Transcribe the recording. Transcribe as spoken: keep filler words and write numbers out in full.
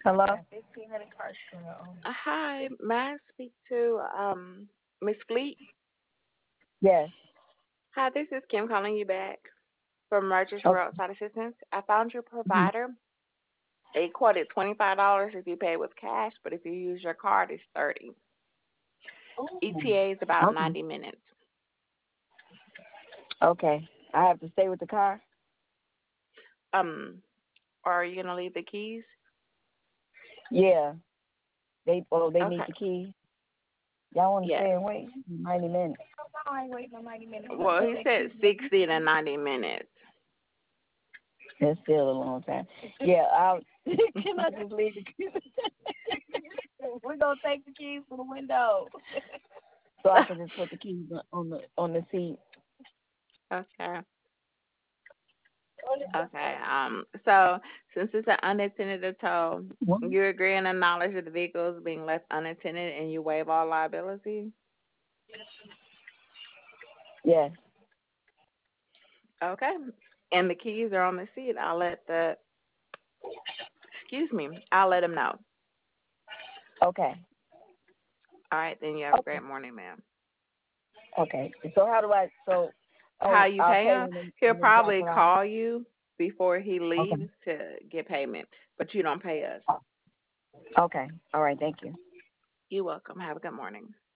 Hello? Uh, Hi, may I speak to um Miss Fleet? Yes. Hi, this is Kim calling you back from Merchants Okay. Roadside Assistance. I found your Mhm. provider. It quoted twenty five dollars if you pay with cash, but if you use your card, it's thirty. E T A is about Okay. ninety minutes. Okay. I have to stay with the car? Um, are you gonna leave the keys? Yeah. They oh they need Okay. the key. Y'all want to Yes. stay and wait? Ninety minutes. Well, he said sixty to ninety minutes. That's still a long time. Yeah, I'll can I just leave the keys? We're gonna take the keys to the window. So I can just put the keys on the on the seat. Okay. Okay. Um. So since it's an unattended tow, What? you agree and acknowledge that the vehicle is being left unattended, and you waive all liability. Yes. Okay. And the keys are on the seat. I'll let the excuse me. I'll let him know. Okay. All right. Then you have a Okay. great morning, ma'am. Okay. So how do I so How oh you I'll pay pay him? when they He'll when they drop probably it off. call you before he Okay. leaves to get payment, but you don't pay us. Okay. All right, thank you. You're welcome. Have a good morning.